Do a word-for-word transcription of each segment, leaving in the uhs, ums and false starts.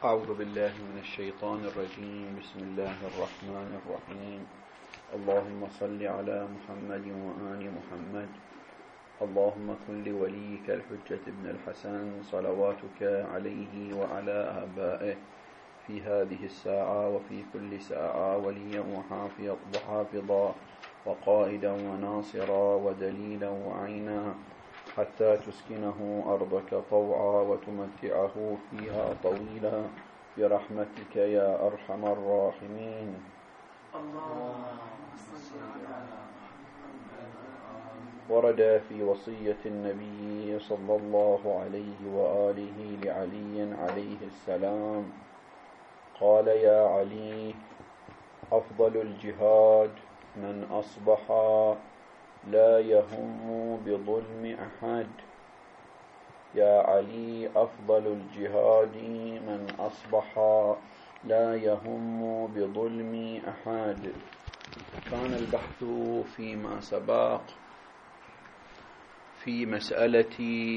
أعوذ بالله من الشيطان الرجيم. بسم الله الرحمن الرحيم. اللهم صل على محمد وآل محمد. اللهم كن لوليك الحجة ابن الحسن صلواتك عليه وعلى آبائه في هذه الساعة وفي كل ساعة وليا وحافظا وقائدا وناصرا ودليلا وعينا، حتى تسكنه أرضك طوعا وتمتعه فيها طويلا برحمتك يا أرحم الراحمين. ورد في وصية النبي صلى الله عليه وآله لعلي عليه السلام قال: يا علي، أفضل الجهاد من أصبح لا يهم بظلم أحد. يا علي، أفضل الجهاد من أصبح لا يهم بظلم أحد. كان البحث فيما سبق في مسألة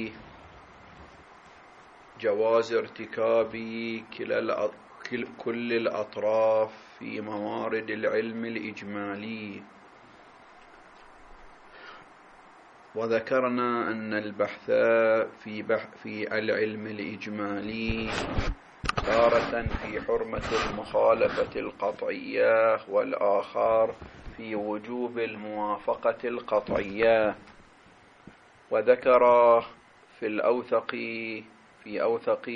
جواز ارتكاب كل الأطراف في موارد العلم الإجمالي، وذكرنا أن البحث في بحث في العلم الإجمالي تارة في حرمة المخالفة القطعية، والآخر في وجوب الموافقة القطعية. وذكر في الأوثق في أوثق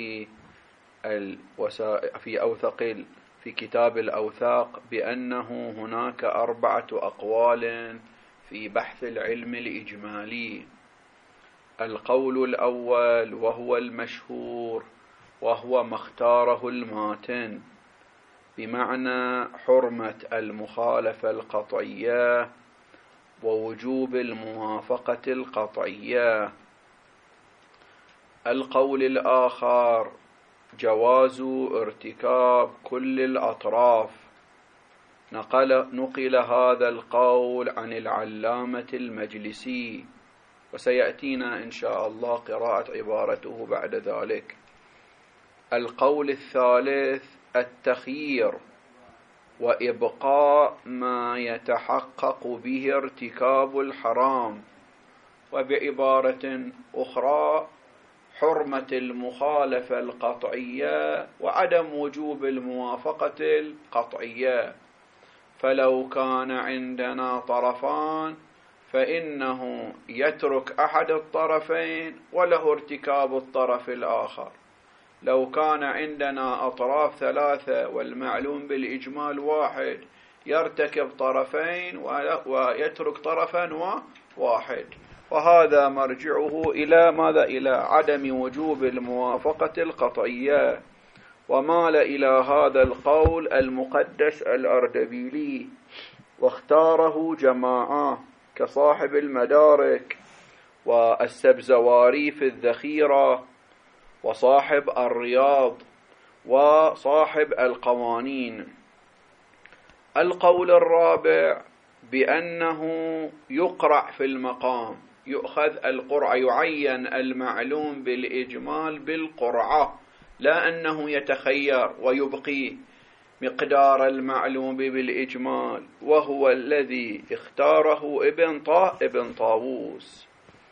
في أوثق في كتاب الأوثاق بأنه هناك أربعة أقوال في بحث العلم الإجمالي. القول الأول وهو المشهور وهو ما اختاره الماتن، بمعنى حرمة المخالفة القطعية ووجوب الموافقة القطعية. القول الآخر جواز ارتكاب كل الأطراف. نقل, نقل هذا القول عن العلامة المجلسي، وسيأتينا إن شاء الله قراءة عبارته بعد ذلك. القول الثالث التخيير وإبقاء ما يتحقق به ارتكاب الحرام، وبعبارة أخرى حرمة المخالفة القطعية وعدم وجوب الموافقة القطعية. فلو كان عندنا طرفان فإنه يترك أحد الطرفين وله ارتكاب الطرف الآخر. لو كان عندنا أطراف ثلاثة والمعلوم بالإجمال واحد، يرتكب طرفين ويترك طرفا واحد. وهذا مرجعه إلى ماذا؟ إلى عدم وجوب الموافقة القطعية. ومال إلى هذا القول المقدس الأردبيلي، واختاره جماعة كصاحب المدارك والسبزواري في الذخيرة وصاحب الرياض وصاحب القوانين. القول الرابع بأنه يقرع في المقام، يؤخذ القرعة، يعين المعلوم بالإجمال بالقرعة، لا أنه يتخير ويبقي مقدار المعلوم بالإجمال، وهو الذي اختاره ابن طا ابن طاووس.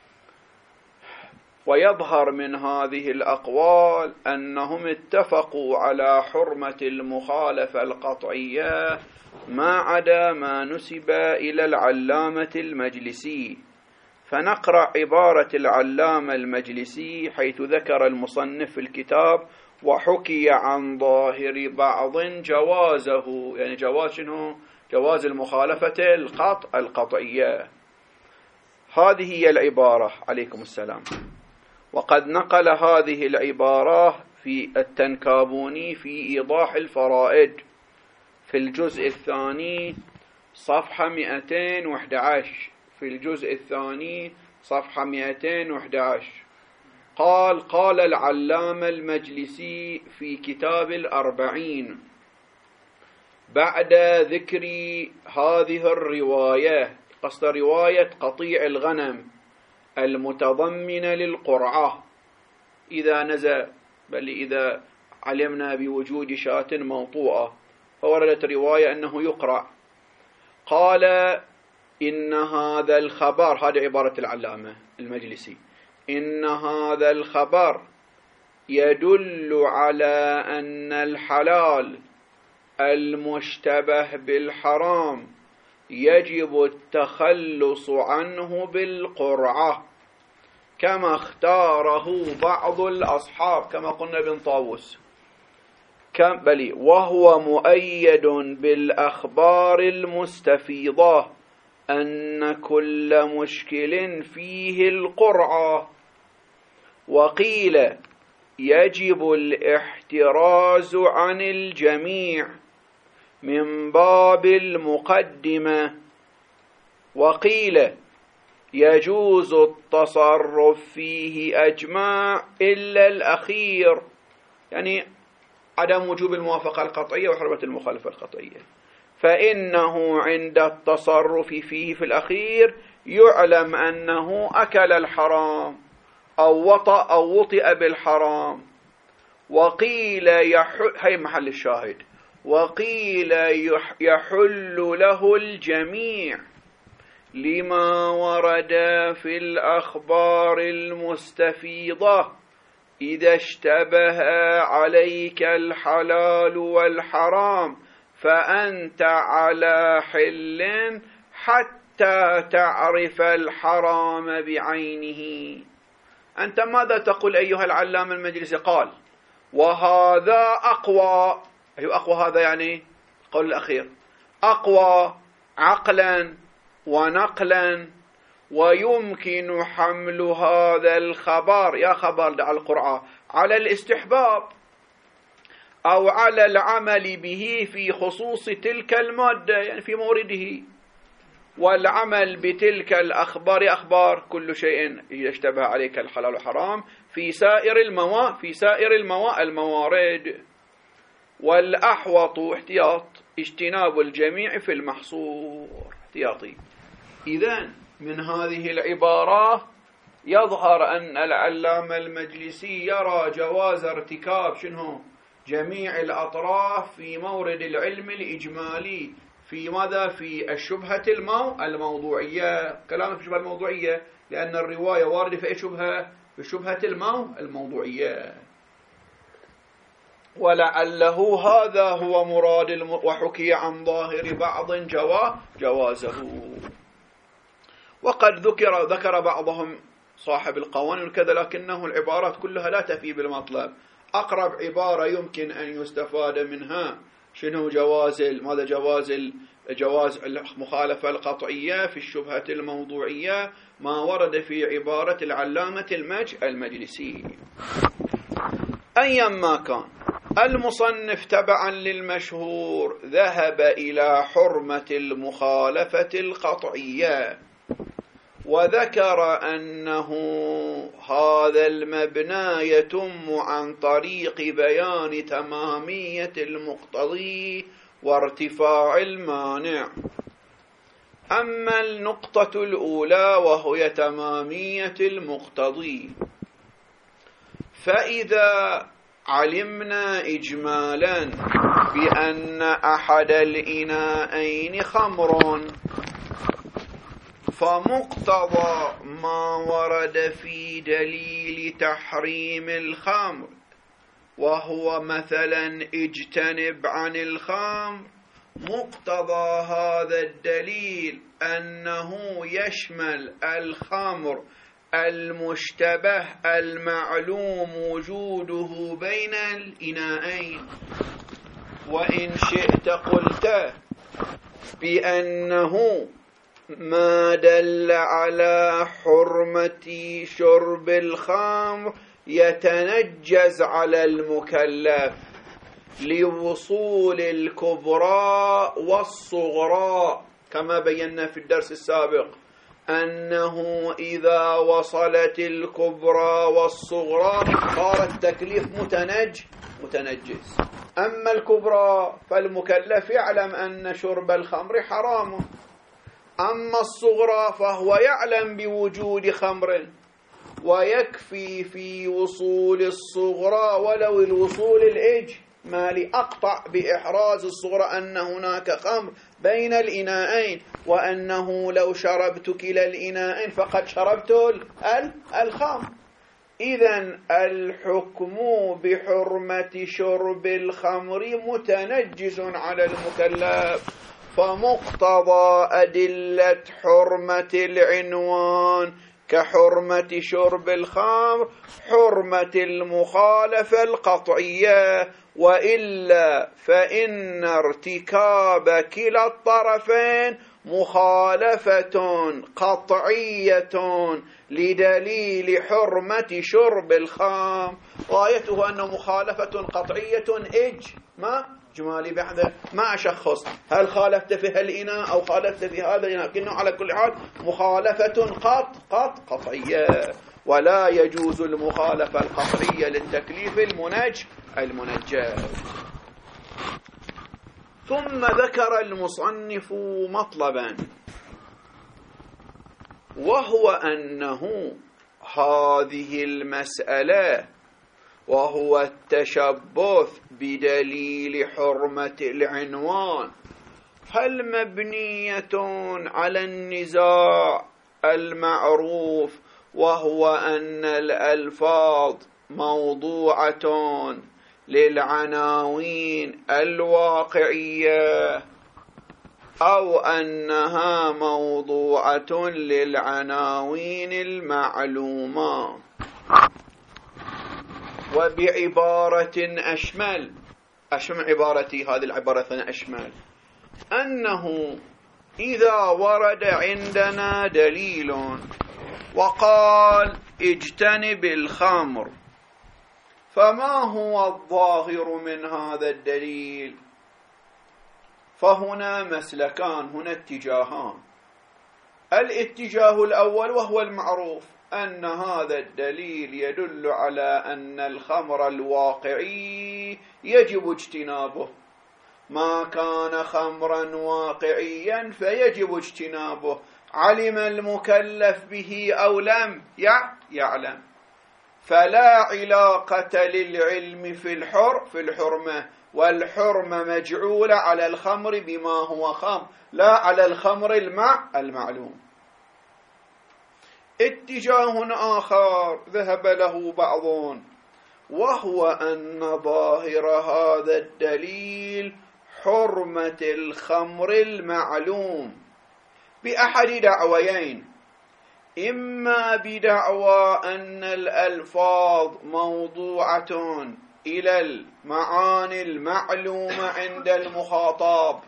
ويظهر من هذه الأقوال أنهم اتفقوا على حرمة المخالفة القطعية ما عدا ما نسب إلى العلامة المجلسي. فنقرأ عبارة العلامة المجلسي حيث ذكر المصنف في الكتاب: وحكي عن ظاهر بعض جوازه، يعني جواز شنو؟ جواز المخالفة القطع القطعية. هذه هي العبارة. عليكم السلام. وقد نقل هذه العبارة في التنكابوني في إيضاح الفرائد في الجزء الثاني صفحة مئتين وأحد عشر، في الجزء الثاني صفحة مئتين وأحد عشر قال: قال العلامة المجلسي في كتاب الأربعين بعد ذكر هذه الرواية، قصد رواية قطيع الغنم المتضمنة للقرعة، إذا نزل بل إذا علمنا بوجود شاة موطوءة، فوردت رواية أنه يقرأ. قال إن هذا الخبر، هذه عبارة العلامة المجلسي، إن هذا الخبر يدل على أن الحلال المشتبه بالحرام يجب التخلص عنه بالقرعة كما اختاره بعض الأصحاب كما قلنا ابن طاووس، بل وهو مؤيد بالأخبار المستفيضة أن كل مشكل فيه القرعة. وقيل يجب الاحتراز عن الجميع من باب المقدمة، وقيل يجوز التصرف فيه أجمع إلا الأخير، يعني عدم وجوب الموافقة القطعية وحرمة المخالفة القطعية، فإنه عند التصرف فيه في الأخير يعلم أنه أكل الحرام أو وطأ أو وطئ بالحرام. وقيل يحل، هي محل الشاهد، وقيل يحل له الجميع لما ورد في الأخبار المستفيضة إذا اشتبه عليك الحلال والحرام فأنت على حل حتى تعرف الحرام بعينه. أنت ماذا تقول أيها العلامة المجلسي؟ قال وهذا أقوى، أي أقوى هذا يعني قول الأخير، أقوى عقلا ونقلا، ويمكن حمل هذا الخبر، يا خبر دع القرعة، على الاستحباب أو على العمل به في خصوص تلك المادة، يعني في مورده، والعمل بتلك الأخبار، أخبار كل شيء إذا اشتبه عليك الحلال والحرام في سائر الموا في سائر الموا الموارد. والأحوط احتياط اجتناب الجميع في المحصور، احتياطي. إذن من هذه العبارة يظهر أن العلامة المجلسي يرى جواز ارتكاب شنو جميع الأطراف في مورد العلم الإجمالي، في ماذا؟ في الشبهة المو الموضوعية، كلام في الشبهة الموضوعية، لأن الرواية واردة في شبهة في شبهة المو الموضوعية، ولعله هذا هو مراد الم... وحكي عن ظاهر بعض جوا جوازه. وقد ذكر ذكر بعضهم صاحب القوانين كذا، لكنه العبارات كلها لا تفي بالمطلب. أقرب عبارة يمكن أن يستفاد منها شنو جواز ماذا جواز جواز المخالفة القطعية في الشبهة الموضوعية، ما ورد في عبارة العلامة المج المجلسي. أيما كان المصنف تبعا للمشهور ذهب إلى حرمة المخالفة القطعية، وذكر أنه هذا المبنى يتم عن طريق بيان تمامية المقتضي وارتفاع المانع. أما النقطة الأولى وهي تمامية المقتضي، فإذا علمنا إجمالا بأن أحد الإناءين خمر، فمقتضى ما ورد في دليل تحريم الخمر وهو مثلا اجتنب عن الخمر، مقتضى هذا الدليل أنه يشمل الخمر المشتبه المعلوم وجوده بين الإناءين. وإن شئت قلت بأنه ما دل على حرمة شرب الخمر يتنجز على المكلف لوصول الكبرى والصغرى، كما بينا في الدرس السابق أنه إذا وصلت الكبرى والصغرى صار التكليف متنج متنجز. أما الكبرى فالمكلف يعلم أن شرب الخمر حرام، أما الصغرى فهو يعلم بوجود خمر، ويكفي في وصول الصغرى ولو الوصول الإجمالي. أقطع بإحراز الصغرى أن هناك خمر بين الإناءين، وأنه لو شربت كلا الإناءين فقد شربت الخمر. إذن الحكم بحرمة شرب الخمر متنجز على المكلف، فمقتضى أدلة حرمة العنوان كحرمة شرب الخمر حرمة المخالفة القطعية، وإلا فإن ارتكاب كلا الطرفين مخالفة قطعية لدليل حرمة شرب الخمر. غايته أنه مخالفة قطعية إج ما جمالي بحثه ما أشخص هل خالفت في هالإناء أو خالفت في هذا الإناء، لكنه على كل حال مخالفة قط قط قطعية، ولا يجوز المخالفة القطعية للتكليف المنج المنجز. ثم ذكر المصنف مطلبا، وهو أنه هذه المسألة وهو التشبث بدليل حرمة العنوان هل مبنية على النزاع المعروف، وهو أن الألفاظ موضوعة للعناوين الواقعية، أو أنها موضوعة للعناوين المعلومة. وبعبارة أشمل، أشمل عبارتي هذه العبارة أشمل، أنه إذا ورد عندنا دليل وقال اجتنب الخمر، فما هو الظاهر من هذا الدليل؟ فهنا مسلكان، هنا اتجاهان. الاتجاه الأول وهو المعروف أن هذا الدليل يدل على أن الخمر الواقعي يجب اجتنابه، ما كان خمرا واقعيا فيجب اجتنابه، علم المكلف به أو لم يعلم، فلا علاقة للعلم في الحر في الحرمة، والحرمة مجعولة على الخمر بما هو خمر لا على الخمر المع المعلوم. اتجاه آخر ذهب له بعضون، وهو أن ظاهر هذا الدليل حرمة الخمر المعلوم بأحد دعويين، إما بدعوى أن الألفاظ موضوعة إلى المعاني المعلومة عند المخاطب،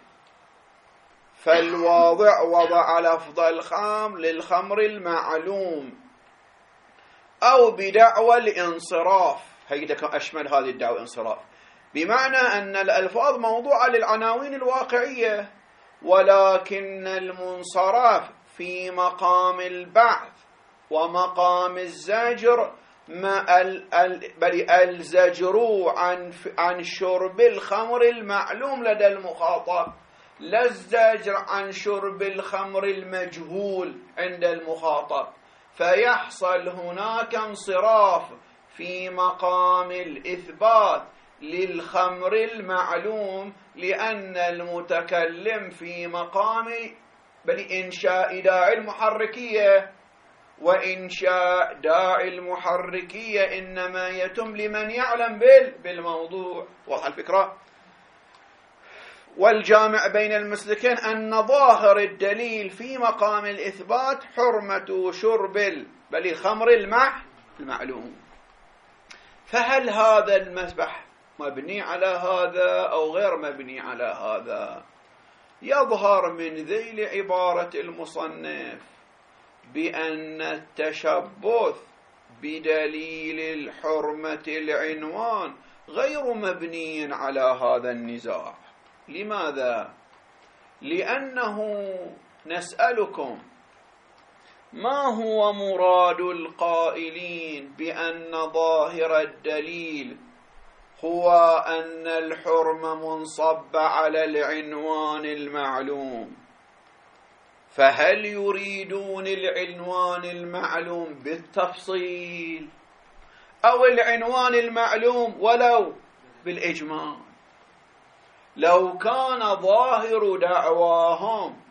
فالواضع وضع لفظ الخمر للخمر المعلوم، أو بدعوى الانصراف، هيدا أشمل هذه الدعوة انصراف، بمعنى أن الألفاظ موضوعة للعناوين الواقعية، ولكن المنصرف في مقام البعث ومقام الزجر ما ال ال بل الزجر عن عن شرب الخمر المعلوم لدى المخاطب، لا الزجر عن شرب الخمر المجهول عند المخاطب، فيحصل هناك انصراف في مقام الإثبات للخمر المعلوم، لأن المتكلم في مقام بل إنشاء داعي المحركية، وإنشاء داعي المحركية إنما يتم لمن يعلم بالموضوع. واضح الفكرة؟ والجامع بين المسلكين أن ظاهر الدليل في مقام الإثبات حرمة شرب بل الخمر المع المعلوم. فهل هذا المسبح مبني على هذا أو غير مبني على هذا؟ يظهر من ذيل عبارة المصنف بأن التشبث بدليل الحرمة العنوان غير مبني على هذا النزاع. لماذا؟ لأنه نسألكم ما هو مراد القائلين بأن ظاهر الدليل هو أن الحرمة منصب على العنوان المعلوم؟ فهل يريدون العنوان المعلوم بالتفصيل أو العنوان المعلوم ولو بالإجمال؟ لو كان ظاهر دعواهم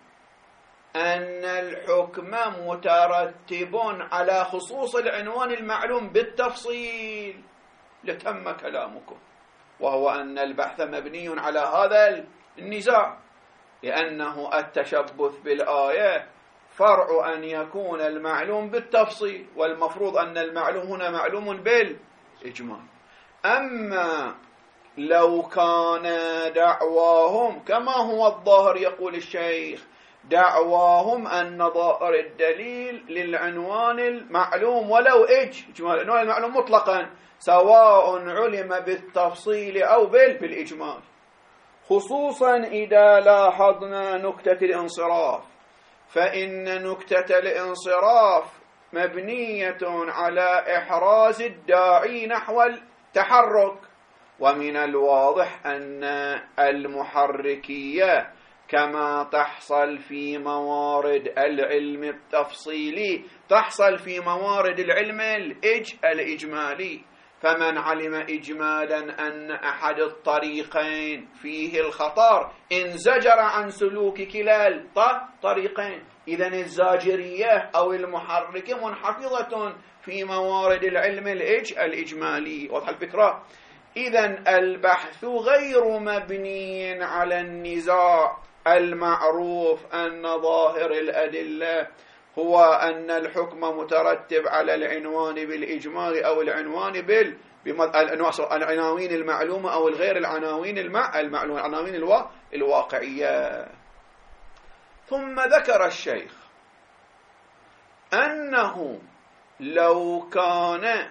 أن الحكم مترتب على خصوص العنوان المعلوم بالتفصيل لتم كلامكم، وهو أن البحث مبني على هذا النزاع، لأنه التشبث بالآية فرع أن يكون المعلوم بالتفصيل، والمفروض أن المعلوم هنا معلوم بالإجمال. أما لو كان دعواهم كما هو الظاهر يقول الشيخ، دعواهم أن ظاهر الدليل للعنوان المعلوم ولو إجمال، العنوان المعلوم مطلقا سواء علم بالتفصيل أو بالإجمال، خصوصا إذا لاحظنا نكتة الانصراف، فإن نكتة الانصراف مبنية على إحراز الداعي نحو التحرك، ومن الواضح أن المحركية كما تحصل في موارد العلم التفصيلي تحصل في موارد العلم الإج الإجمالي. فمن علم إجمالا أن أحد الطريقين فيه الخطر انزجر عن سلوك كلا الطريقين، إذن الزاجرية أو المحركة منحفظة في موارد العلم الإج الإجمالي. واضح الفكرة؟ إذن البحث غير مبني على النزاع المعروف أن ظاهر الأدلة هو أن الحكم مترتب على العنوان بالإجمال أو العنوان بال العناوين المعلومة أو الغير العناوين المع... المعلومة العناوين الوا... الواقعية. ثم ذكر الشيخ أنه لو كان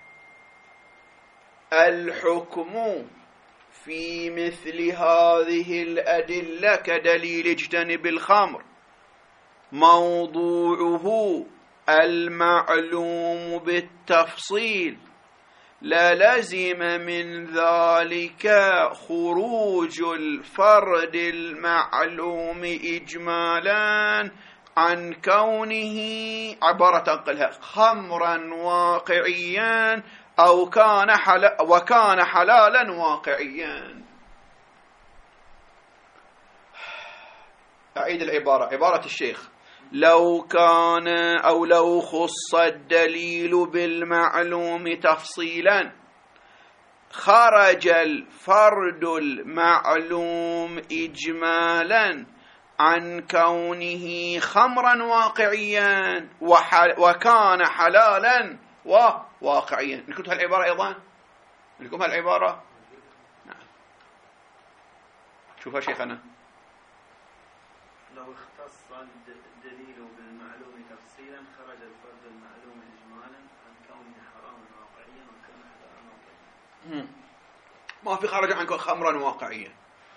الحكم في مثل هذه الأدلة كدليل اجتنب الخمر موضوعه المعلوم بالتفصيل للزم من ذلك خروج الفرد المعلوم إجمالا عن كونه عبارة قلها خمرا واقعيا أو كان حل... وكان حلالا واقعيا. أعيد العبارة، عبارة الشيخ: لو كان أو لو خص الدليل بالمعلوم تفصيلا خرج الفرد المعلوم إجمالا عن كونه خمرا واقعيا وحل... وكان حلالا وواقعيا. نكتب هالعبارة أيضا، لكم هالعبارة. نعم. شوفها شيخنا. لو اختص الدليل بالمعلوم تفصيلا خرج الفرد المعلوم إجمالا عن كونه حراما واقعيا وكان حلالا واقعيا. ما في خرج عن كونه خمرا واقعيا.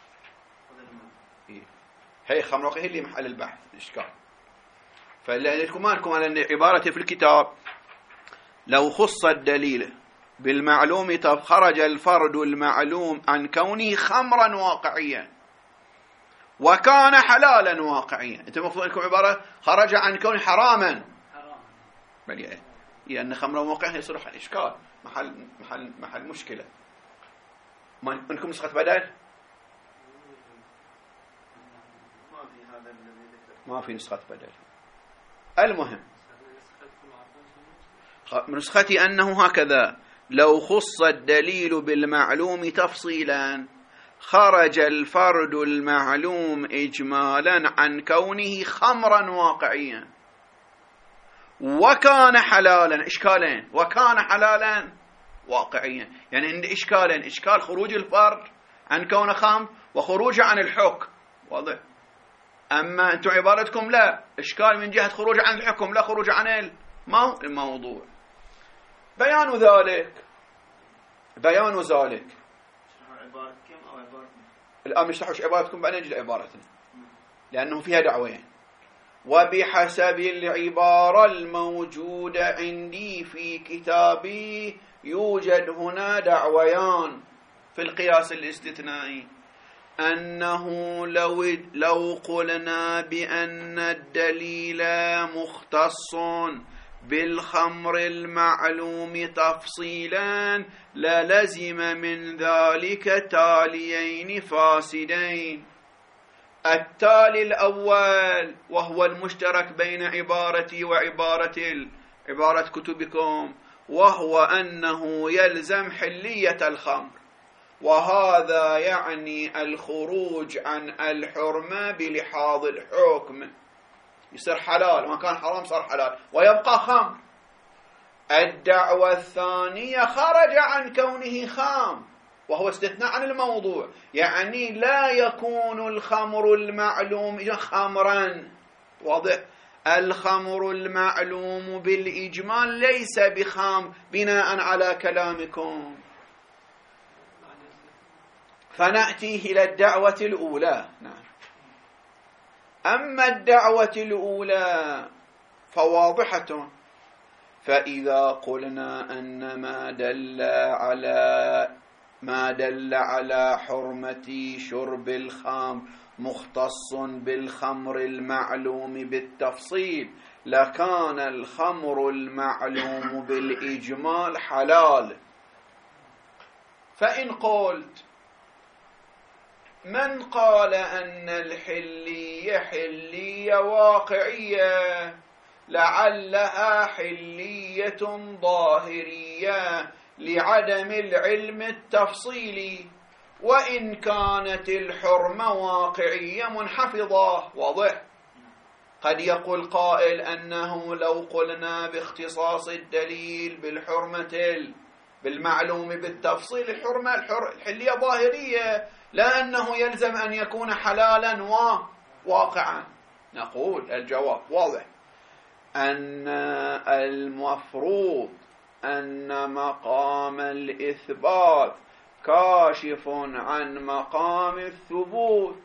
هي خمر واقعية اللي محل البحث الإشكال. فلأنكم ما لكم على عبارة في الكتاب لو خص الدليل بالمعلوم خرج الفرد المعلوم عن كونه خمرا واقعيا وكان حلالا واقعيا. انت المفروض لكم عبارة خرج عن كونه حراما بل لأن خمرا واقعيا يصلح الإشكال محل محل محل مشكلة. ما عندكم نسخة بدل؟ ما في نسخة بدل. المهم نسختي أنه هكذا: لو خص الدليل بالمعلوم تفصيلا خرج الفرد المعلوم إجمالا عن كونه خمرا واقعيا وكان حلالا. إشكالين: وكان حلالا واقعيا، يعني عند إشكالين: إشكال خروج الفرد عن كونه خمر وخروج عن الحكم. واضح؟ أما أنتم عبارتكم لا، إشكال من جهة خروج عن الحكم لا خروج عن الموضوع. بيان ذلك بيان ذلك عبارتكم أو عبارتنا الآن نشرح عبارتكم بعدين نجي لعبارتنا لأنه فيها دعوين. وبحسب العبارة الموجودة عندي في كتابي يوجد هنا دعويان في القياس الاستثنائي. أنه لو, لو قلنا بأن الدليل مختص بالخمر المعلوم تفصيلا للزم من ذلك تاليين فاسدين. التالي الأول وهو المشترك بين عبارتي وعبارة عبارة كتبكم، وهو أنه يلزم حلية الخمر، وهذا يعني الخروج عن الحرمة بلحاظ الحكم، يصير حلال، ما كان حرام صار حلال ويبقى خمر. الدعوة الثانية خرج عن كونه خام، وهو استثناء عن الموضوع، يعني لا يكون الخمر المعلوم خمرا. واضح؟ الخمر المعلوم بالإجمال ليس بخام بناء على كلامكم. فنأتي إلى الدعوة الأولى. نعم. أما الدعوة الأولى فواضحة، فإذا قلنا أن ما دل على ما دل على حرمة شرب الخمر مختص بالخمر المعلوم بالتفصيل لكان الخمر المعلوم بالإجمال حلال. فإن قلت من قال أن الحلية حلية واقعية لعلها حلية ظاهرية لعدم العلم التفصيلي، وإن كانت الحرمة واقعية منحفظة. واضح؟ قد يقول قائل أنه لو قلنا باختصاص الدليل بالحرمة بالمعلوم بالتفصيل الحرمة الحلية ظاهرية، لأنه يلزم أن يكون حلالا وواقعا. نقول الجواب واضح، أن المفروض أن مقام الإثبات كاشف عن مقام الثبوت،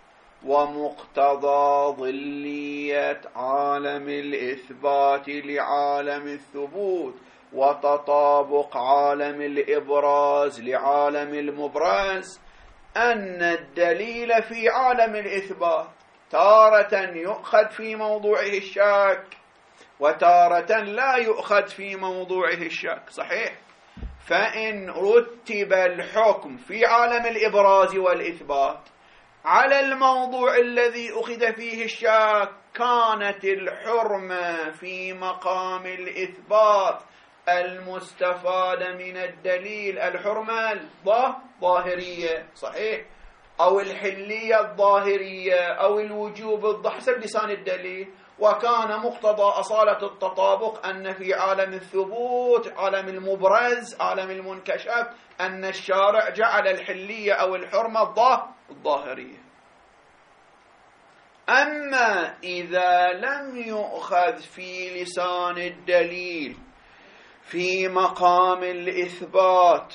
ومقتضى ظلية عالم الإثبات لعالم الثبوت وتطابق عالم الإبراز لعالم المبرز أن الدليل في عالم الإثبات تارة يؤخذ في موضوعه الشك وتارة لا يؤخذ في موضوعه الشك. صحيح؟ فإن رتب الحكم في عالم الإبراز والإثبات على الموضوع الذي أخذ فيه الشك كانت الحرمة في مقام الإثبات المستفاد من الدليل الحرمة الظاهرية. صحيح؟ أو الحلية الظاهرية أو الوجوب الظاهري حسب لسان الدليل. وكان مقتضى أصالة التطابق أن في عالم الثبوت عالم المبرز عالم المنكشف أن الشارع جعل الحلية أو الحرمة الظاهرية. أما إذا لم يؤخذ في لسان الدليل في مقام الإثبات،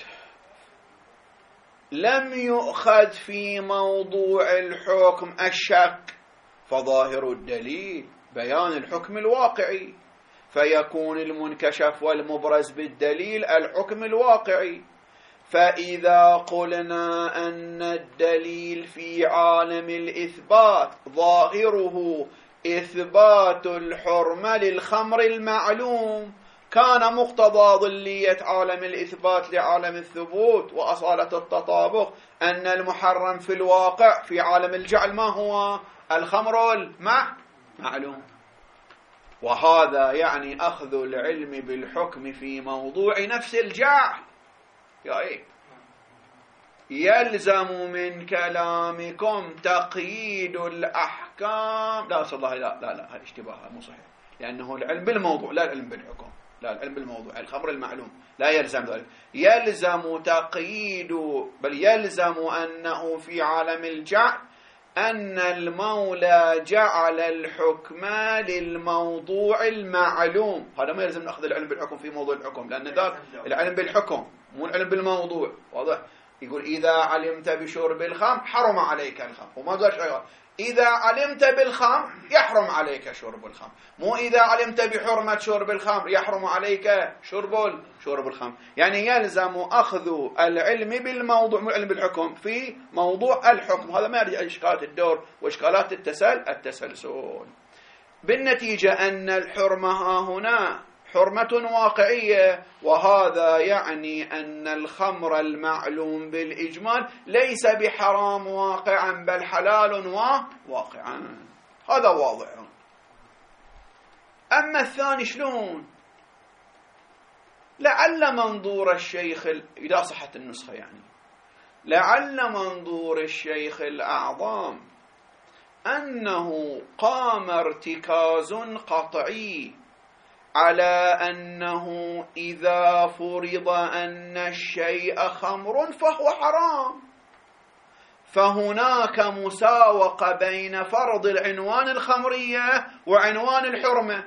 لم يؤخذ في موضوع الحكم الشك، فظاهر الدليل بيان الحكم الواقعي، فيكون المنكشف والمبرز بالدليل الحكم الواقعي. فإذا قلنا أن الدليل في عالم الإثبات ظاهره إثبات الحرمة للخمر المعلوم، كان مقتضى ظلية عالم الإثبات لعالم الثبوت وأصالة التطابق أن المحرم في الواقع في عالم الجعل ما هو الخمر المعلوم. وهذا يعني أخذ العلم بالحكم في موضوع نفس الجعل. يا إيه؟ يلزم من كلامكم تقييد الأحكام. لا صلى الله لا لا لا هذا اشتباه مو صحيح، لأنه العلم بالموضوع لا العلم بالحكم. لا العلم بالموضوع الخمر المعلوم لا يلزم ذلك. يلزم تقييد بل يلزم أنه في عالم الجعل أن المولى جعل الحكم للموضوع المعلوم. هذا ما يلزم نأخذ العلم بالحكم في موضوع الحكم، لأن ذلك العلم بالحكم مو العلم بالموضوع. واضح؟ يقول إذا علمت بشرب الخمر حرم عليك الخمر، وما قال شيء إذا علمت بالخمر يحرم عليك شرب الخمر، مو إذا علمت بحرمة شرب الخمر يحرم عليك شرب شرب الخمر. يعني يلزم أخذ العلم بالموضوع مو العلم بالحكم في موضوع الحكم. هذا ما يرجع إشكالات الدور وإشكالات التسل التسلسل. بالنتيجة أن الحرمة ها هنا حرمة واقعية، وهذا يعني أن الخمر المعلوم بالإجمال ليس بحرام واقعا بل حلال واقعا. هذا واضح. أما الثاني شلون؟ لعل منظور الشيخ إذا صحت النسخة يعني لعل منظور الشيخ الأعظم أنه قام ارتكاز قطعي على أنه إذا فرض أن الشيء خمر فهو حرام، فهناك مساوقة بين فرض العنوان الخمرية وعنوان الحرمة.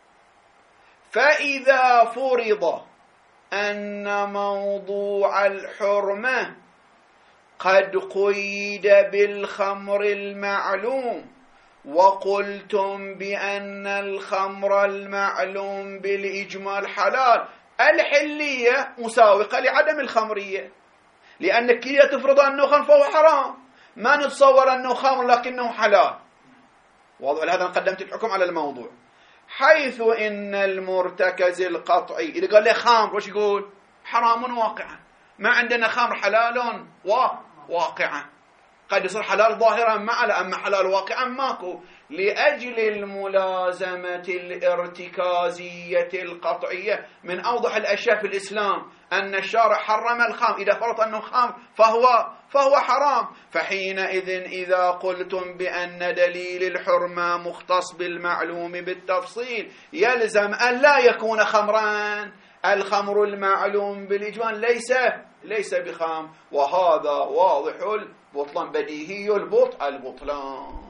فإذا فرض أن موضوع الحرمة قد قيد بالخمر المعلوم وقلتم بأن الخمر المعلوم بالإجمال حلال، الحلية مساوقة لعدم الخمرية، لأنك إذا تفرض أنه خمر فهو حرام، ما نتصور أنه خمر لكنه حلال. واضح؟ لهذا قدمت الحكم على الموضوع، حيث إن المرتكز القطعي إذا قال لي خمر وش يقول؟ حرام واقعا. ما عندنا خمر حلال وواقعا، قد يصير حلال ظاهرا معه، أما حلال واقعا ماكو، لأجل الملازمة الارتكازية القطعية. من أوضح الأشياء في الإسلام أن الشارع حرم الخمر، إذا فرض أنه خمر فهو فهو حرام. فحينئذ إذا قلتم بأن دليل الحرمة مختص بالمعلوم بالتفصيل يلزم أن لا يكون خمرا. الخمر المعلوم بالإجمال ليس ليس بخام، وهذا واضح البطلان، بديهي البط البطلان.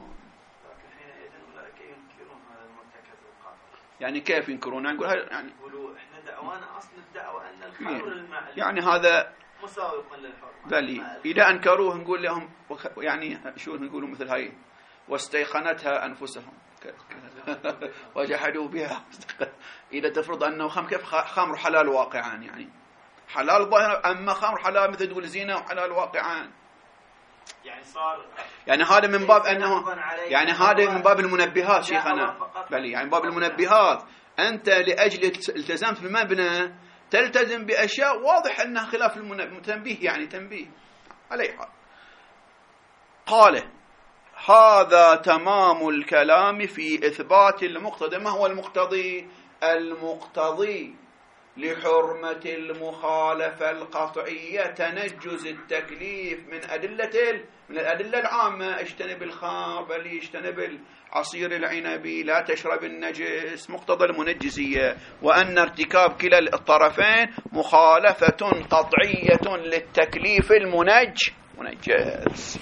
يعني كيف ينكرون؟ نقول يعني يقولوا احنا دعوانا اصل الدعوه ان الخمر المعلوم يعني هذا مساوق للحرمه، بلي اذا انكروه نقول لهم يعني شو نقولوا مثل هاي واستيقنتها انفسهم وجحدوا بها. اذا تفرض انه خمر، كيف خمر حلال واقعا؟ يعني حلال ظاهرا، اما خمر حلال مثل تقول زينه وحلال واقعا. يعني صار يعني هذا من باب انه يعني هذا من باب المنبهات شيخنا، بلي يعني باب المنبهات. انت لاجل التزمت بالمبنى تلتزم باشياء واضح انها خلاف المتنبيه، يعني تنبيه عليه حال. قال هذا تمام الكلام في اثبات المقتضي. ما هو المقتضي؟ المقتضي لحرمة المخالفة القطعية تنجز التكليف من أدلة من الأدلة العامة: اجتنب الخمر، بل اجتنب العصير العنبي، لا تشرب النجس، مقتضى المنجزية، وأن ارتكاب كلا الطرفين مخالفة قطعية للتكليف المنج منجز.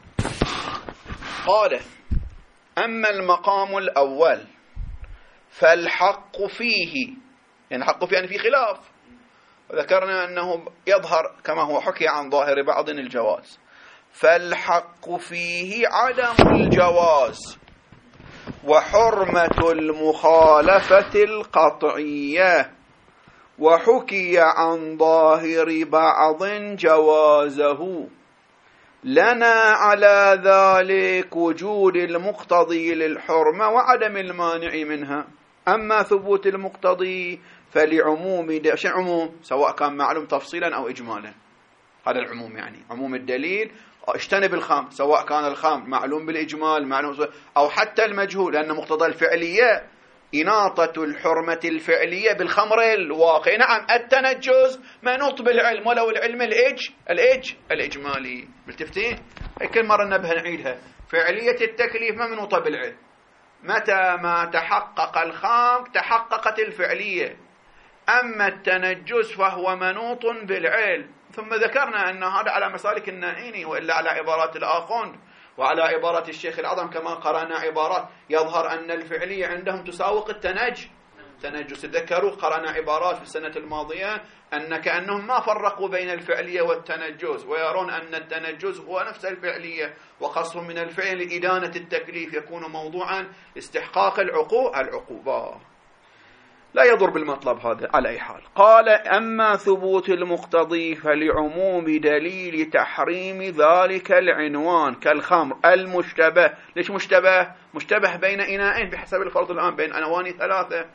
قال أما المقام الأول فالحق فيه، يعني حق فيه يعني في خلاف، وذكرنا أنه يظهر كما هو حكي عن ظاهر بعض الجواز. فالحق فيه عدم الجواز وحرمة المخالفة القطعية، وحكي عن ظاهر بعض جوازه. لنا على ذلك وجود المقتضي للحرمة وعدم المانع منها. أما ثبوت المقتضي فلعموم شيء عموم، سواء كان معلوم تفصيلا أو إجمالا. هذا العموم، يعني عموم الدليل اجتنب الخمر، سواء كان الخمر معلوم بالإجمال معلوم أو حتى المجهول، لأن مقتضى الفعلية إناطة الحرمة الفعلية بالخمر الواقع. نعم التنجز منوط بالعلم، ولو العلم الإج الإج الإجمالي. بالتفتين هي كل مرة نبه نعيدها، فعلية التكليف منوطة بالعلم. متى ما تحقق الخام تحققت الفعلية، أما التنجس فهو منوط بالعلم. ثم ذكرنا أن هذا على مسالك النائيني، وإلا على عبارات الآخوند وعلى عبارة الشيخ العظم كما قرأنا عبارات يظهر أن الفعلية عندهم تساوق التنج تنجس. تذكروا قرأنا عبارات في السنة الماضية أن كأنهم ما فرقوا بين الفعلية والتنجس، ويرون أن التنجس هو نفس الفعلية، وقصهم من الفعل إدانة التكليف يكون موضوعا استحقاق العقوبة العقوبة. لا يضر بالمطلب هذا على أي حال. قال: أما ثبوت المقتضي فلعموم دليل تحريم ذلك العنوان كالخمر المشتبه. ليش مشتبه؟ مشتبه بين إناءين بحسب الفرض الآن، بين أنواني ثلاثة.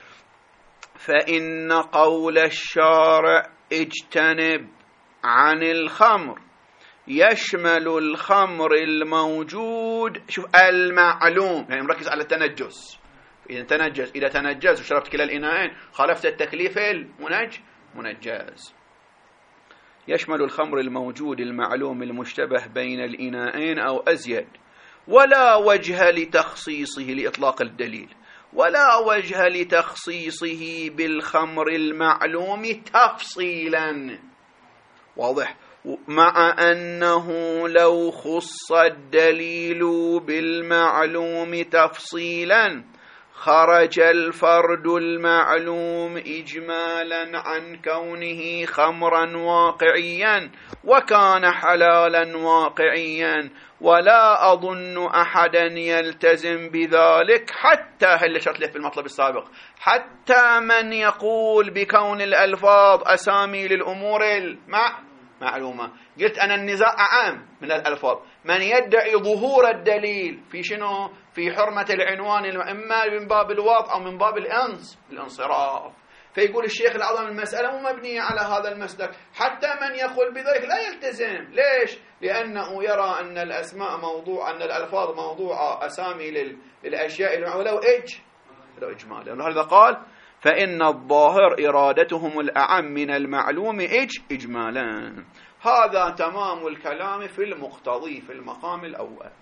فإن قول الشارع اجتنب عن الخمر يشمل الخمر الموجود، شوف المعلوم، يعني مركز على التنجس. إذا تنجس إذا تنجس وشربت كلا الإناءين خالفت التكليف المنج منجز. يشمل الخمر الموجود المعلوم المشتبه بين الإناءين أو أزيد، ولا وجه لتخصيصه لإطلاق الدليل، ولا وجه لتخصيصه بالخمر المعلوم تفصيلا. واضح؟ مع أنه لو خص الدليل بالمعلوم تفصيلا خرج الفرد المعلوم إجمالا عن كونه خمرا واقعيا وكان حلالا واقعيا، ولا أظن أحدا يلتزم بذلك حتى هل شرط له في المطلب السابق حتى من يقول بكون الألفاظ أسامي للأمور المعلومة. قلت أنا النزاع عام من الألفاظ، من يدعي ظهور الدليل في شنو؟ في حرمة العنوان، إما من باب الوضع أو من باب الأنص الانصراف. فيقول الشيخ العظم المسألة مو مبنية على هذا المسلك، حتى من يقول بذلك لا يلتزم. ليش؟ لأنه يرى أن الأسماء موضوع، أن الألفاظ موضوعة أسامي للأشياء ولو إج لو إجمالا. لهذا قال: فإن الظاهر إرادتهم الأعم من المعلوم إج إجمالا. هذا تمام الكلام في المقتضي في المقام الأول.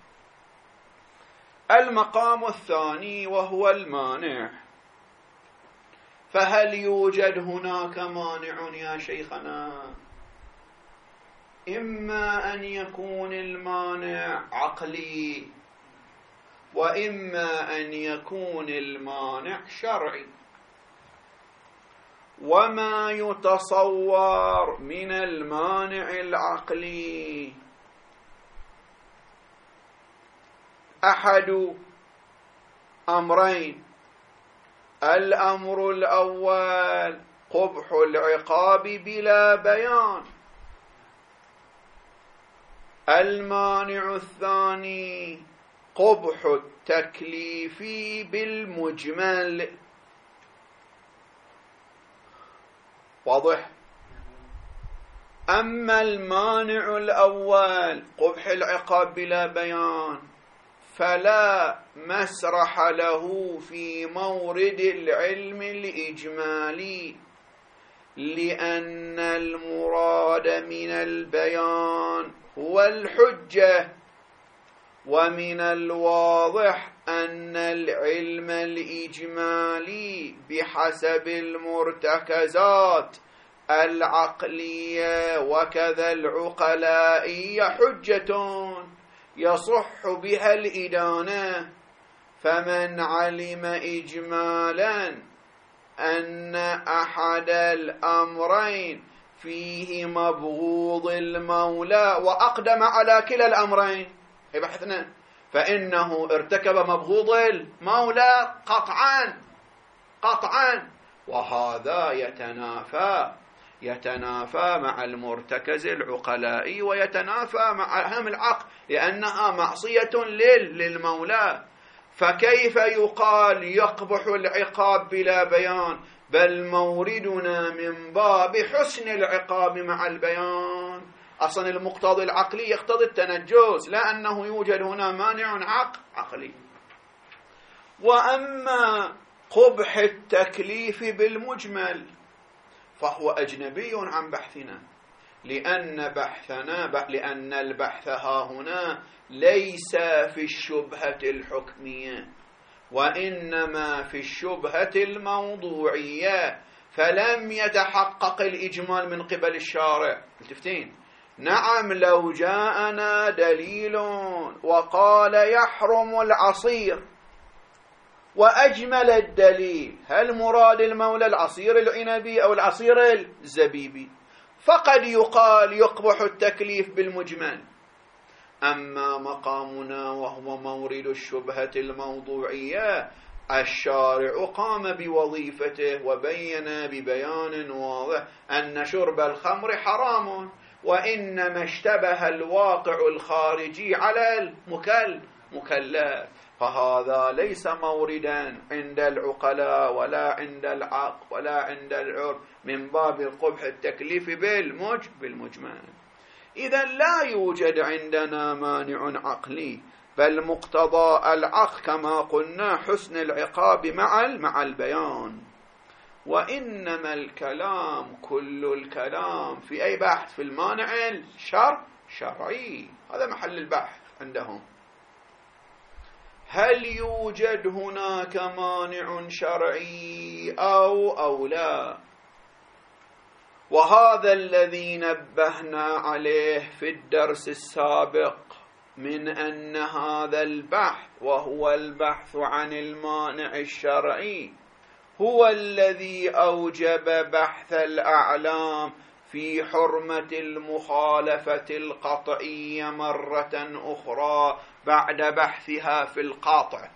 المقام الثاني وهو المانع. فهل يوجد هناك مانع يا شيخنا؟ إما أن يكون المانع عقلي، وإما أن يكون المانع شرعي. وما يتصور من المانع العقلي أحد أمرين: الأمر الأول قبح العقاب بلا بيان، المانع الثاني قبح التكليف بالمجمل. واضح؟ أما المانع الأول قبح العقاب بلا بيان فلا مسرح له في مورد العلم الإجمالي، لأن المراد من البيان هو الحجة، ومن الواضح أن العلم الإجمالي بحسب المرتكزات العقلية وكذا العقلائية حجة يصح بها الإدانة. فمن علم إجمالا أن أحد الأمرين فيه مبغوض المولى وأقدم على كلا الأمرين، بحثنا، فإنه ارتكب مبغوض المولى قطعا قطعا، وهذا يتنافى يتنافى مع المرتكز العقلائي ويتنافى مع أهم العقل، لأنها معصية للمولى. فكيف يقال يقبح العقاب بلا بيان؟ بل موردنا من باب حسن العقاب مع البيان. أصلا المقتضى العقلي يقتضي التنجس، لا أنه يوجد هنا مانع عقل عقلي. وأما قبح التكليف بالمجمل فهو أجنبي عن بحثنا، لأن بحثنا لأن البحث ها هنا ليس في الشبهة الحكمية، وإنما في الشبهة الموضوعية، فلم يتحقق الإجمال من قبل الشارع. التفتين، نعم، لو جاءنا دليل وقال يحرم العصير وأجمل الدليل هل مراد المولى العصير العنبي أو العصير الزبيبي؟ فقد يقال يقبح التكليف بالمجمل. أما مقامنا وهو مورد الشبهة الموضوعية، الشارع قام بوظيفته وبين ببيان واضح أن شرب الخمر حرام، وإنما اشتبه الواقع الخارجي على المكلف، فهذا ليس موردا عند العقلاء ولا عند العقل ولا عند العرف من باب قبح التكليف بالمجمل. إذا لا يوجد عندنا مانع عقلي، بل مقتضى العقل كما قلنا حسن العقاب مع مع البيان. وإنما الكلام كل الكلام في أي بحث في المانع الشرع شرعي، هذا محل البحث عندهم. هل يوجد هناك مانع شرعي أو أو لا؟ وهذا الذي نبهنا عليه في الدرس السابق من أن هذا البحث وهو البحث عن المانع الشرعي هو الذي أوجب بحث الأعلام في حرمة المخالفة القطعية مرة أخرى بعد بحثها في القاطع.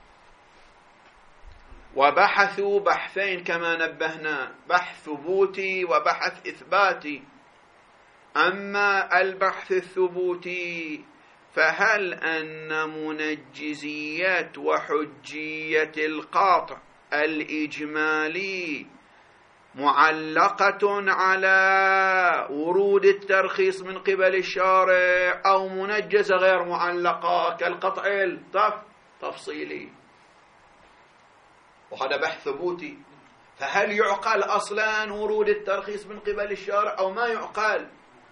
وبحثوا بحثين كما نبهنا، بحث ثبوتي وبحث إثباتي. أما البحث الثبوتي فهل أن منجزية وحجية القاطع الإجمالي معلقة على ورود الترخيص من قبل الشارع أو منجزة غير معلقة كالقطع التفصيلي؟ وهذا بحث ثبوتي. فهل يعقل أصلا ورود الترخيص من قبل الشارع أو ما يعقل؟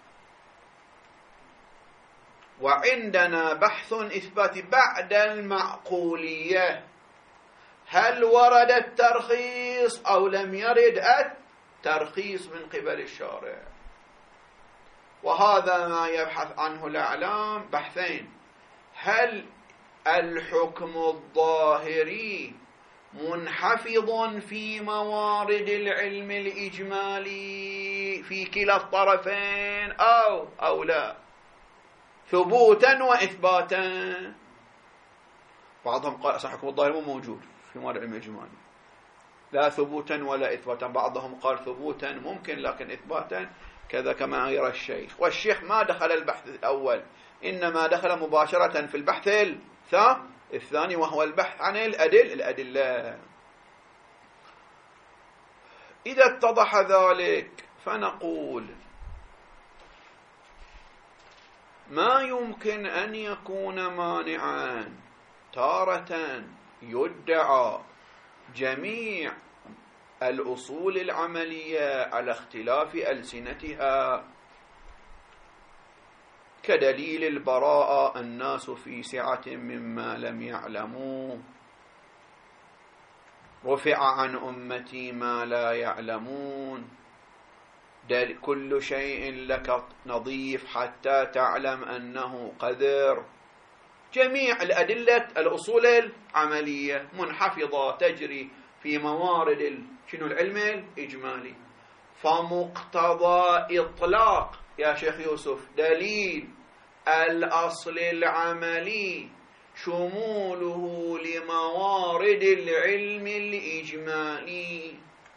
وعندنا بحث إثباتي بعد المعقولية، هل ورد الترخيص أو لم يرد الترخيص من قبل الشارع؟ وهذا ما يبحث عنه الأعلام بحثين: هل الحكم الظاهري منحفظ في موارد العلم الإجمالي في كلا الطرفين أو أو لا، ثبوتا وإثباتا؟ بعضهم قال أصلا حكم الظاهر مو موجود في موارد العلم الإجمالي، لا ثبوتا ولا إثباتا. بعضهم قال ثبوتا ممكن لكن إثباتا كذا كما يرى الشيخ. والشيخ ما دخل البحث الأول، إنما دخل مباشرة في البحث الثاني وهو البحث عن الأدل الأدلة. إذا اتضح ذلك فنقول ما يمكن أن يكون مانعا تارة يدعى جميع الأصول العملية على اختلاف ألسنتها، كدليل البراءة الناس في سعة مما لم يعلموا، رفع عن أمتي ما لا يعلمون، كل شيء لك نظيف حتى تعلم أنه قدر. جميع الأدلة الأصول العملية منحفظة تجري في موارد شنو العلم الإجمالي. فمقتضى إطلاق يا شيخ يوسف دليل الأصل العملي شموله لموارد العلم الإجمالي،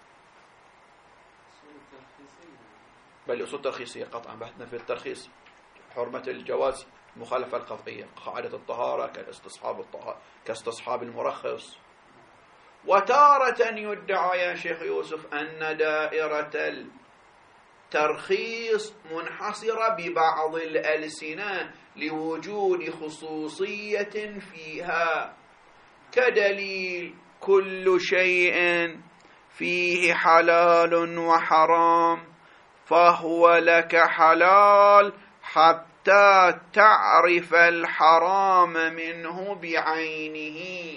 بل أصول ترخيصية قطعا. بحثنا في الترخيص حرمة الجواز مخالفة القطعية، قاعدة الطهارة كاستصحاب الطهارة كاستصحاب المرخص. وتارة يدعى يا شيخ يوسف أن دائرة الترخيص منحصرة ببعض الألسنة لوجود خصوصية فيها، كدليل كل شيء فيه حلال وحرام فهو لك حلال حتى تعرف الحرام منه بعينه.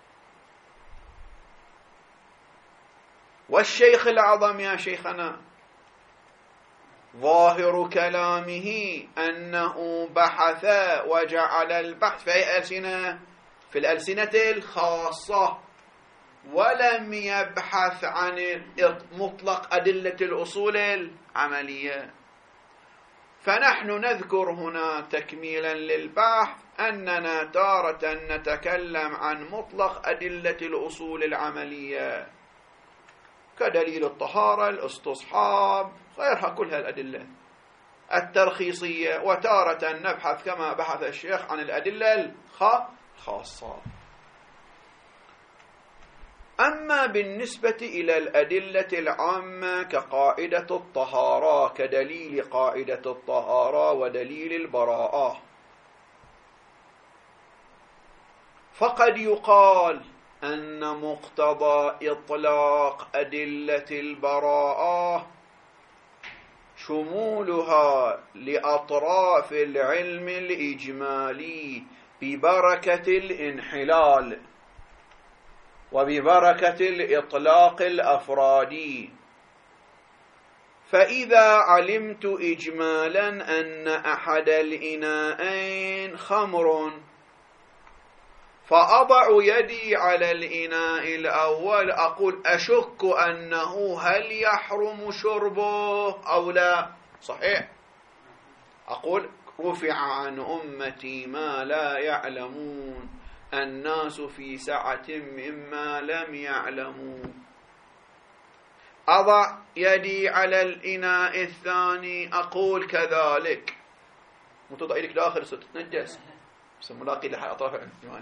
والشيخ الأعظم يا شيخنا ظاهر كلامه أنه بحث وجعل البحث في أي ألسنة؟ في الألسنة الخاصة، ولم يبحث عن مطلق أدلة الأصول العملية. فنحن نذكر هنا تكميلا للبحث أننا تارة نتكلم عن مطلق أدلة الأصول العملية كدليل الطهارة، الاستصحاب، غيرها كلها الأدلة الترخيصية، وتارة نبحث كما بحث الشيخ عن الأدلة الخاصة. أما بالنسبة إلى الأدلة العامة كقاعدة الطهارة كدليل قاعدة الطهارة ودليل البراءة، فقد يقال أن مقتضى إطلاق أدلة البراءة شمولها لأطراف العلم الإجمالي ببركة الانحلال وببركة الإطلاق الأفرادي. فإذا علمت إجمالا أن أحد الإناءين خمر، فأضع يدي على الإناء الأول أقول أشك أنه هل يحرم شربه أو لا، صحيح؟ أقول رفع عن أمتي ما لا يعلمون، الناس في سعة مما لم يعلموا. أضع يدي على الإناء الثاني أقول كذلك، متضع يدك داخل ستتنجس بس ملاقي لحي أطراف الإيمان.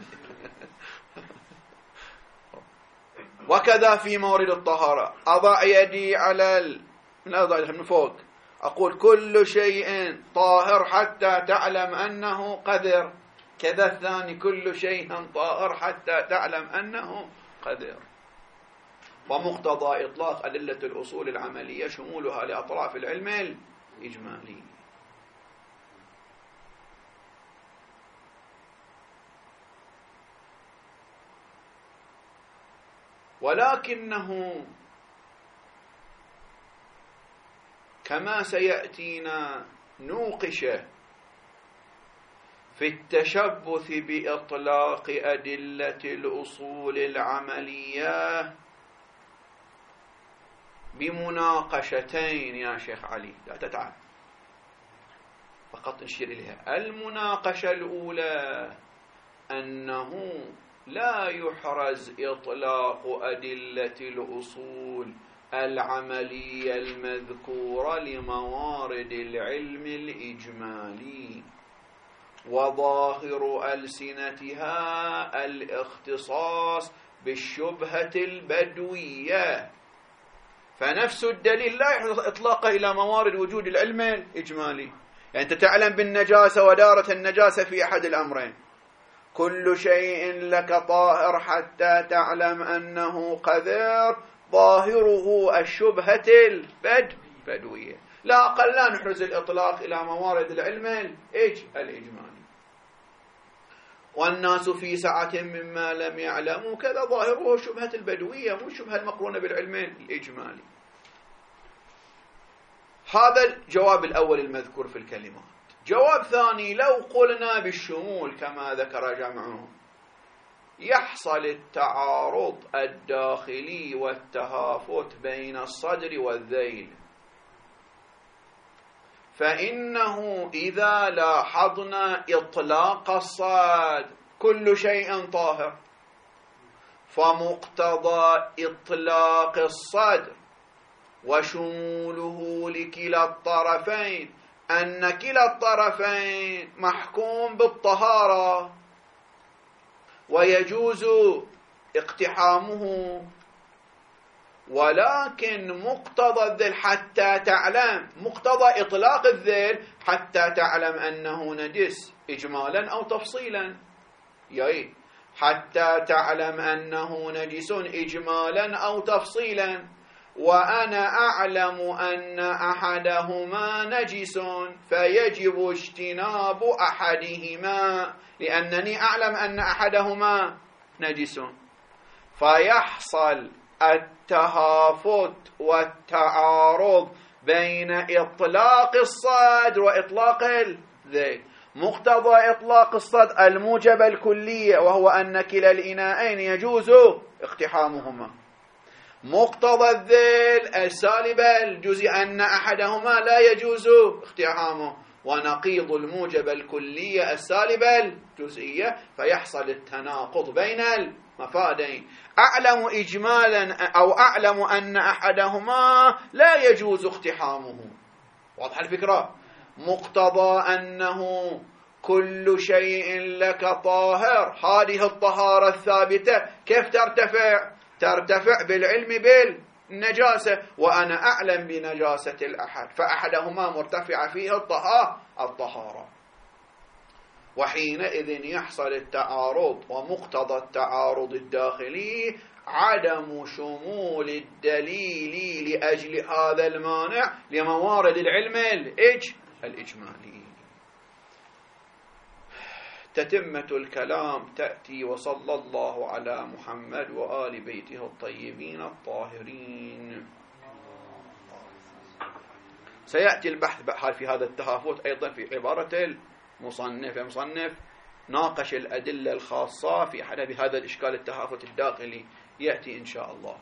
وكذا في مورد الطهارة أضع يدي على ال... من أضع من فوق أقول كل شيء طاهر حتى تعلم أنه قذر، كذا الثاني كل شيء طاهر حتى تعلم أنه قذر. ومقتضى إطلاق أدلة الأصول العملية شمولها لأطراف العلم الإجمالي. ولكنه كما سيأتينا نوقشه في التشبث بإطلاق أدلة الأصول العملية بمناقشتين يا شيخ علي، لا تتعب فقط نشير إليها. المناقشة الأولى أنه لا يحرز إطلاق أدلة الأصول العملية المذكورة لموارد العلم الإجمالي، وظاهر ألسنتها الاختصاص بالشبهة البدوية، فنفس الدليل لا يحدث إطلاقه إلى موارد وجود العلم الإجمالي. يعني أنت تعلم بالنجاسة ودارة النجاسة في أحد الأمرين، كل شيء لك طاهر حتى تعلم أنه قذر، ظاهره الشبهة البدوية، لا أقل لا نحرز الإطلاق إلى موارد العلم الإجمالي. والناس في سعة مما لم يعلموا كذا، ظاهره شبهة البدوية مو الشبهة المقرونة بالعلم الإجمالي. هذا الجواب الأول المذكور في الكلمات. جواب ثاني، لو قلنا بالشمول كما ذكر جمعهم يحصل التعارض الداخلي والتهافت بين الصدر والذيل، فإنه إذا لاحظنا إطلاق الصدر كل شيء طاهر، فمقتضى إطلاق الصدر وشموله لكلا الطرفين أن كلا الطرفين محكوم بالطهارة ويجوز اقتحامه. ولكن مقتضى الذيل حتى تعلم، مقتضى إطلاق الذيل حتى تعلم أنه نجس إجمالا أو تفصيلا، يعني حتى تعلم أنه نجس إجمالا أو تفصيلا، وأنا أعلم أن أحدهما نجس فيجب اجتناب أحدهما لأنني أعلم أن أحدهما نجس، فيحصل التهافت والتعارض بين إطلاق الصدر وإطلاق الذيل. مقتضى إطلاق الصد الموجب الكلية وهو أن كلا الإناءين يجوز اقتحامهما. مقتضى الذيل السالب الجزء أن أحدهما لا يجوز اقتحامه، ونقيض الموجب الكلية السالب الجزئية، فيحصل التناقض بين المفادين. أعلم إجمالا أو أعلم أن أحدهما لا يجوز اقتحامه. واضح الفكرة؟ مقتضى أنه كل شيء لك طاهر، هذه الطهارة الثابتة كيف ترتفع؟ ترتفع بالعلم بالنجاسة، وأنا أعلم بنجاسة الأحد، فأحدهما مرتفع فيه الطهارة، وحينئذ يحصل التعارض. ومقتضى التعارض الداخلي عدم شمول الدليل لأجل هذا المانع لموارد العلم الإجمالي. تتمة الكلام تأتي: وصلى الله على محمد وآل بيته الطيبين الطاهرين. سيأتي البحث في هذا التهافت أيضا في عبارة المصنف. المصنف ناقش الأدلة الخاصة في حل بهذا الإشكال التهافت الداخلي، يأتي إن شاء الله.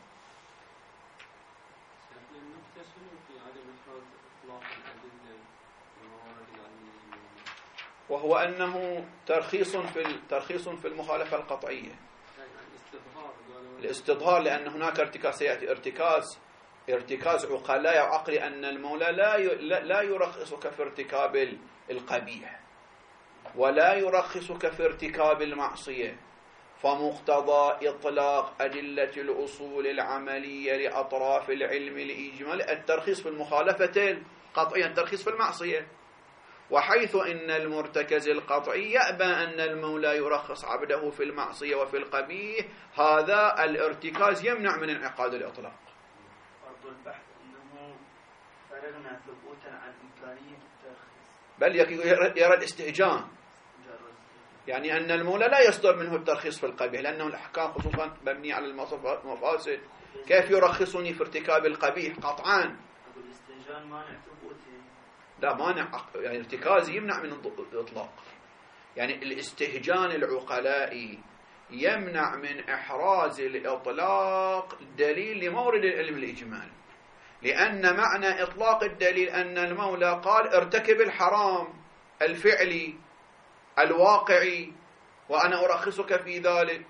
وهو أنه ترخيص في ترخيص في المخالفة القطعية، الاستظهار، لأن هناك ارتكاز سيأتي ارتكاز ارتكاز عقلاء وعقل أن المولى لا لا يرخصك في ارتكاب القبيح ولا يرخصك في ارتكاب المعصية، فمقتضى إطلاق أدلة الأصول العملية لأطراف العلم الإجمالي الترخيص في المخالفة القطعية، الترخيص في المعصية. وحيث إن المرتكز القطعي يأبى أن المولى يرخص عبده في المعصية وفي القبيح، هذا الارتكاز يمنع من انعقاد الإطلاق. برضو البحث أنه فرغنا ثبوتا عن إمكانية الترخيص، بل يرى الاستهجان، يعني أن المولى لا يصدر منه الترخيص في القبيح، لأنه الأحكام خصوصا مبنية على المفاسد. كيف يرخصني في ارتكاب القبيح؟ قطعا الاستهجان مانع ثبوتي، لا مانع، يعني ارتكازي يمنع من الإطلاق. يعني الاستهجان العقلائي يمنع من إحراز الإطلاق دليل لمورد العلم الإجمالي، لأن معنى إطلاق الدليل أن المولى قال ارتكب الحرام الفعلي الواقعي وأنا أرخصك في ذلك،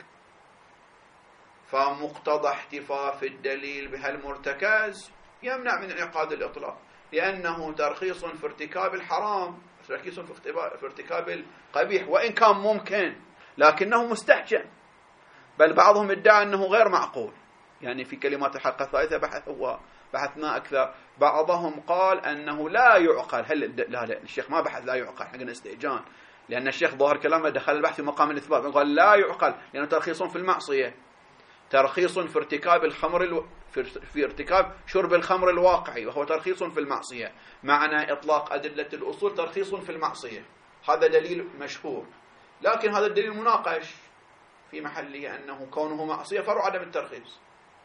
فمقتضى احتفاف الدليل بهالمرتكز يمنع من انعقاد الإطلاق، لأنه ترخيص في ارتكاب الحرام، ترخيص في ارتكاب القبيح، وإن كان ممكن لكنه مستحجن، بل بعضهم ادعى أنه غير معقول. يعني في كلمات الحلقة الثالثة بحث هو بحثنا أكثر، بعضهم قال أنه لا يعقل. هل لا, لا الشيخ ما بحث لا يعقل، حقنا استئجان، لأن الشيخ ظاهر كلامه دخل البحث في مقام الإثبات، قال لا يعقل لأنه ترخيص في المعصية، ترخيص في ارتكاب الخمر الو... في... في ارتكاب شرب الخمر الواقعي، وهو ترخيص في المعصية. معنى إطلاق أدلة الأصول ترخيص في المعصية، هذا دليل مشهور، لكن هذا الدليل مناقش في محله، أنه كونه معصية فرع عدم الترخيص.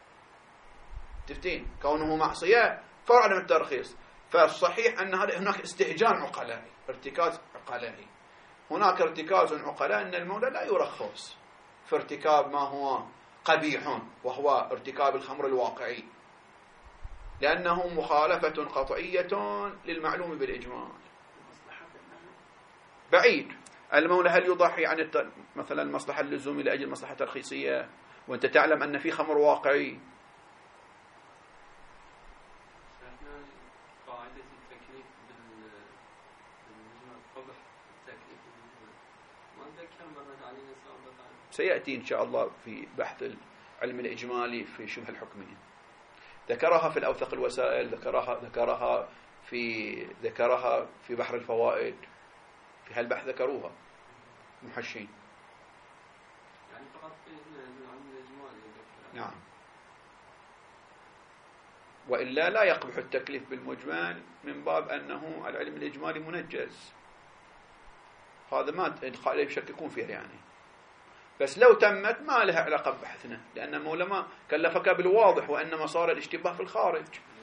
تفتين كونه معصية فرع عدم الترخيص، فالصحيح أن هناك استهجان عقلائي، ارتكاز عقلائي. هناك ارتكاز عقلاء أن المولى لا يرخص في ارتكاب ما هو قبيح وهو ارتكاب الخمر الواقعي، لأنه مخالفة قطعية للمعلوم بالإجمال. بعيد المولى هل يضحي عن الت... مثلا المصلحة اللزومية لأجل مصلحة ترخيصية وأنت تعلم أن في خمر واقعي؟ سيأتي إن شاء الله في بحث العلم الإجمالي في شبه الحكمية، ذكرها في الأوثق الوسائل، ذكرها ذكرها في ذكرها في بحر الفوائد، في هالبحث ذكروها محشين. يعني فقط في العلم الإجمالي. نعم، وإلا لا يقبح التكليف بالمجمل من باب أنه العلم الإجمالي منجز، هذا ما يشككون فيه يعني. بس لو تمت ما لها علاقة ببحثنا، لأن المولى ما كلفك بالواضح، وإنما صار الاشتباه في الخارج.